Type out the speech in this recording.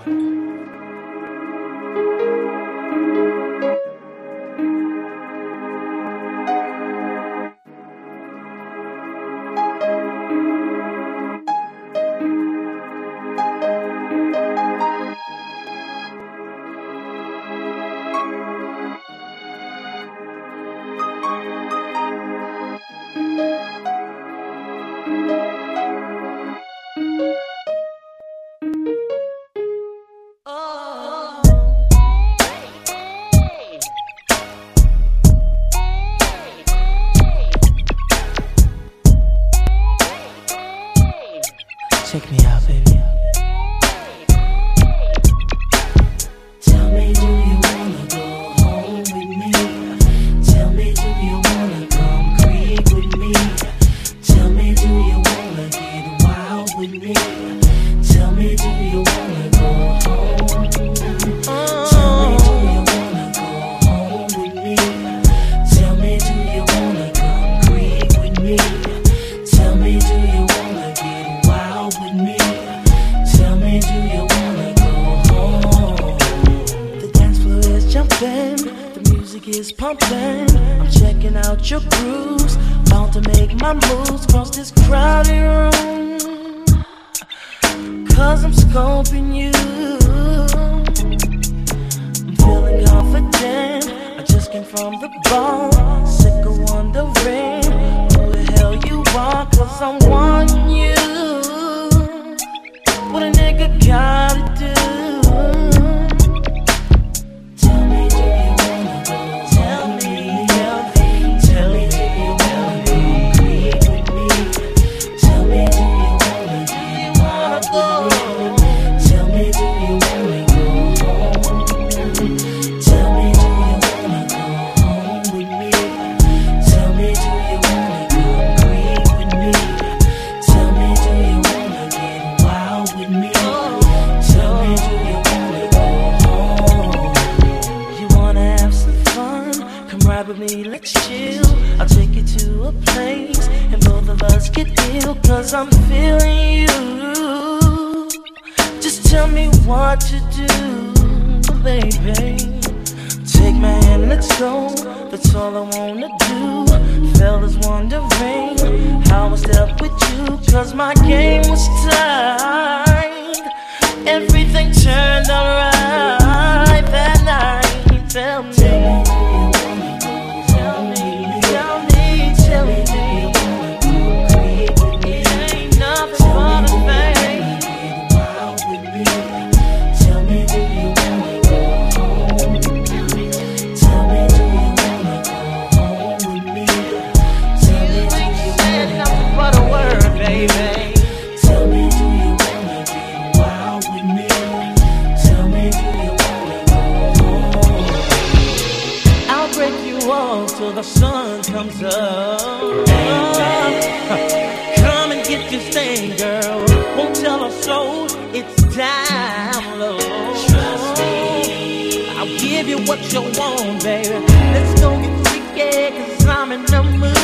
Check me out, baby. Tell me, do you wanna go home with me? Tell me, do you wanna come creep with me? Tell me, do you wanna get wild with me? Tell me, do you wanna go home? Tell me, do you wanna go home with me? Tell me, do you wanna come creep with me? Tell me, do you wanna get wild with me? Tell me, do you wanna go home? The dance floor is jumping, the music is pumping. I'm checking out your grooves, about to make my moves across this crowded room. Cause I'm scoping you, I'm feeling confident. I just came from the bar, sick of wondering who the hell you are. Cause I'm wanting you. What a nigga gotta do. Tell me, do you wanna go? Tell me, tell me, do you wanna go creep with me? Tell me, do you wanna get wild with me? Tell me, do you wanna go home? Tell me, do you wanna go home with me? Tell me, do you wanna go creep with me? Tell me, do you wanna get wild with me? Tell me, do you wanna go home? You wanna have some fun? Come ride with me, let's chill. I'll take you to a place and both of us get ill. Cause I'm feeling you. Just tell me what to do, baby. Take my hand, let's go. That's all I wanna do. Fellas wondering how I step with you. Cause my game was tight. Everything turned alright that night. Tell me, tell me, tell me, tell me, do you wanna go creep with me? Ain't nothing but a thing. Wild with me. Tell me, do you wanna go home? Tell me, do you wanna go home with me? Tell me, do you wanna nothing but a word, baby. Tell me, do you wanna get wild with me? Tell me, do you wanna go home? I'll break you off till the sun comes up. Come and get this thing, girl. Won't tell a soul it's down low. Trust me, I'll give you what you want, baby. Let's go get freaky, cause I'm in the mood.